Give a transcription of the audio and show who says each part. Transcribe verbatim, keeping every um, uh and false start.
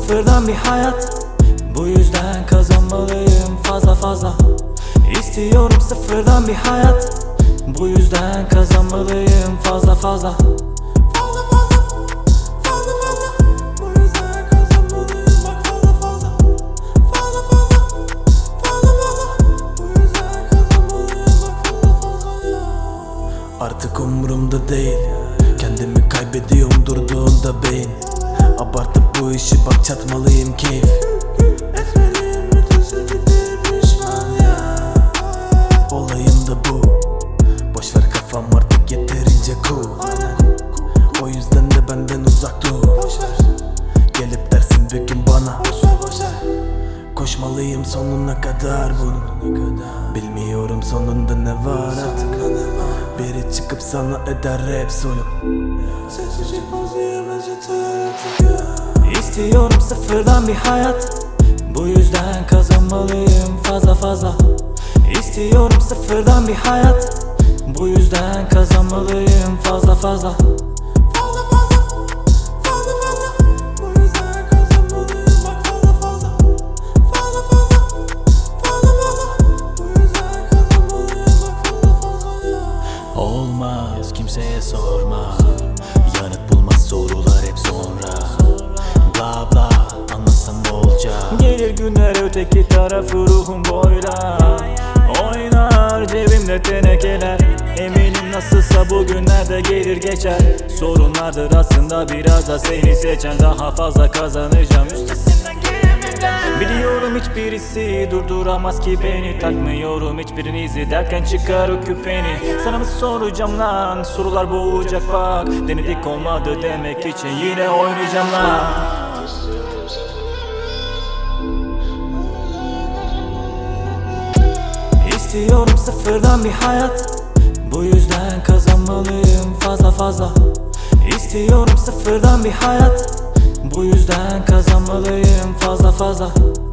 Speaker 1: sıfırdan bir hayat, bu yüzden kazanmalıyım fazla fazla. İstiyorum sıfırdan bir hayat, bu yüzden kazanmalıyım fazla fazla. Fazla fazla, fazla fazla, bu yüzden kazanmalıyım bak fazla fazla. Fazla fazla, fazla fazla, bu yüzden kazanmalıyım bak fazla fazla.
Speaker 2: Artık umurumda değil, kendimi kaybediyorum durduğunda beyin. Abartıp bu işi bak çatmalıyım keyif.
Speaker 1: Etmeliyim bütün sevdiklerim pişman ya.
Speaker 2: Olayım da bu, boşver kafam artık yeterince cool. O yüzden de benden uzak dur. Gelip dersin bir gün bana, koşmalıyım sonuna kadar bunun. Bilmiyorum sonunda ne var artık. Biri çıkıp sana eder rap soyup.
Speaker 1: Sesi çıkmaz diyemez yeter artık. İstiyorum sıfırdan bir hayat, bu yüzden kazanmalıyım fazla fazla. İstiyorum sıfırdan bir hayat, bu yüzden kazanmalıyım fazla fazla. Fazla fazla, fazla fazla, bu yüzden kazanmalıyım bak fazla fazla. Fazla fazla, fazla fazla, bu yüzden kazanmalıyım bak fazla fazla.
Speaker 2: Olmaz kimseye sorma, yanıt bulmaz sorular hep sonra. Bla bla anlasan ne olacak?
Speaker 1: Gelir günler öteki tarafı ruhum boylar. Oynar cebimde tenekeler. Eminim nasılsa bugünlerde gelir geçer. Sorunlardır aslında biraz da seni seçen. Daha fazla kazanacağım üstesinden gelemeden. Biliyorum hiçbirisi durduramaz ki beni. Takmıyorum hiçbirinizi derken çıkar o küpeni. Sana mı soracağım lan, sorular boğacak bak. Denedik olmadı demek için yine oynayacağım lan. İstiyorum sıfırdan bir hayat, bu yüzden kazanmalıyım fazla fazla. İstiyorum sıfırdan bir hayat, bu yüzden kazanmalıyım fazla fazla.